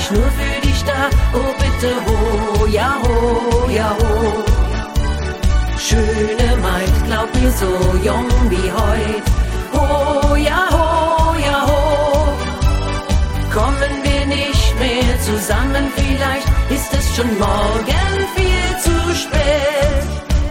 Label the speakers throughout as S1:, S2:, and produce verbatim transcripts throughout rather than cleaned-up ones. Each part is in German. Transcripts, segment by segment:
S1: ich nur für dich da. Oh bitte, ho, ja ho, ja ho. Schöne Maid, glaub mir, so jung wie heut. Ho, ja ho, ja ho. Kommen wir nicht mehr zusammen, vielleicht ist es schon morgen viel zu spät.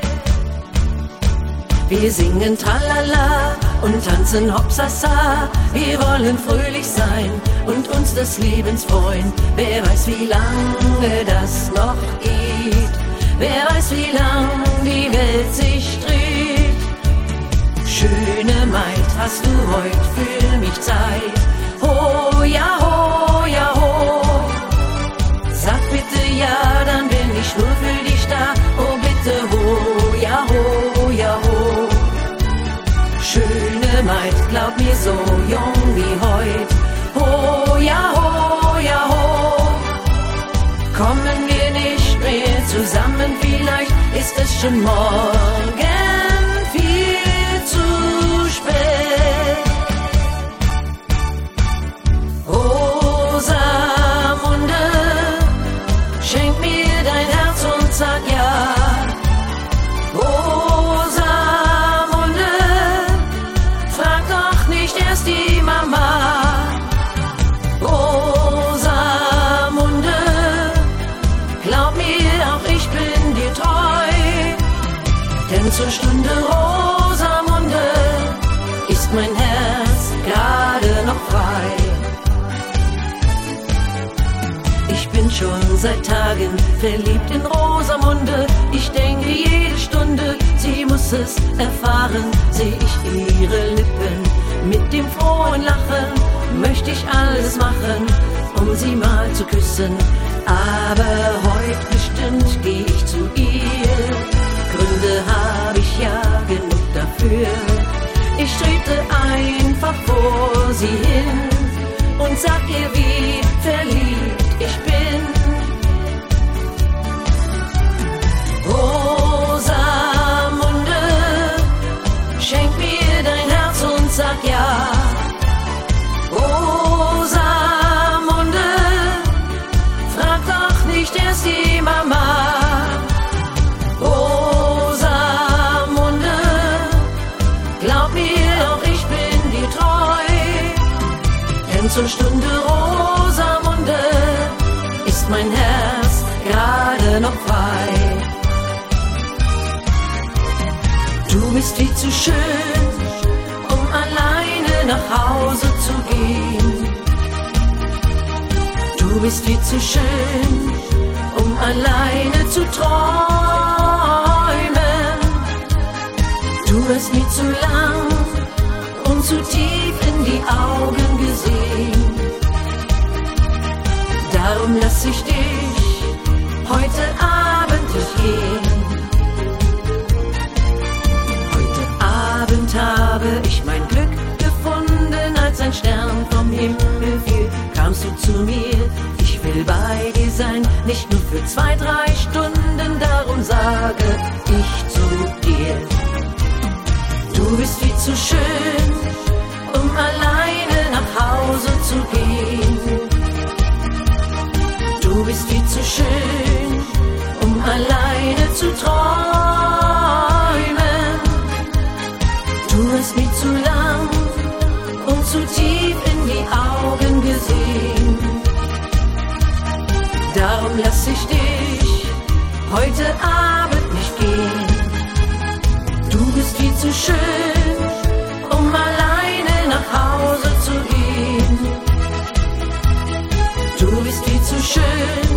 S1: Wir singen Tralala und tanzen Hopsasa. Wir wollen fröhlich sein und uns des Lebens freuen. Wer weiß, wie lange das noch geht. Wer weiß, wie lang die Welt sich dreht. Schöne Maid, hast du heut für mich Zeit? Ho, ja ho, ja ho. Sag bitte ja, dann bin ich nur für dich da. Oh bitte, ho, ja ho, ja ho. Schöne Maid, glaub mir, so jung wie heut. Ho, ja ho, ja ho. Kommen wir nicht mehr zusammen, vielleicht ist es schon morgen viel zu spät. Rosamunde, schenk mir dein Herz und sag ja. Rosamunde, frag doch nicht erst die Mama. Rosamunde, glaub mir, auch ich bin dir treu. Denn zur Stunde Rosamunde ist mein Herz gerade noch frei. Ich bin schon seit Tagen verliebt in Rosamunde. Ich denke jede Stunde, sie muss es erfahren. Seh ich ihre Lippen mit dem frohen Lachen, möchte ich alles machen, um sie mal zu küssen. Aber heut bestimmt geh ich zu ihr. Gründe habe ich ja genug dafür. Ich trete einfach vor sie hin und sag ihr, wie verliebt ich bin. Rosamunde, schenk mir dein Herz und sag ja. Rosamunde, frag doch nicht erst die Mama. Rosamunde, glaub mir, auch ich bin dir treu. Denn zur Stunde Rosamunde ist mein Herz gerade noch frei. Du bist viel zu schön, um alleine nach Hause zu gehen. Du bist viel zu schön, um alleine zu träumen. Du hast mir zu lang und zu tief in die Augen gesehen. Darum lass ich dich heute Abend nicht gehen. Heute Abend habe ich mein Glück gefunden, als ein Stern vom Himmel fiel. Kamst du zu mir, ich will bei dir sein, nicht nur für zwei, drei Stunden, darum sage ich zu dir. Du bist viel zu schön, um alleine nach Hause zu gehen. Du bist viel zu schön, um alleine zu träumen. Du hast mir zu lang und zu tief in die Augen gesehen. Darum lass ich dich heute Abend nicht gehen. Du bist viel zu schön, um alleine nach Hause zu gehen. Du bist viel zu schön,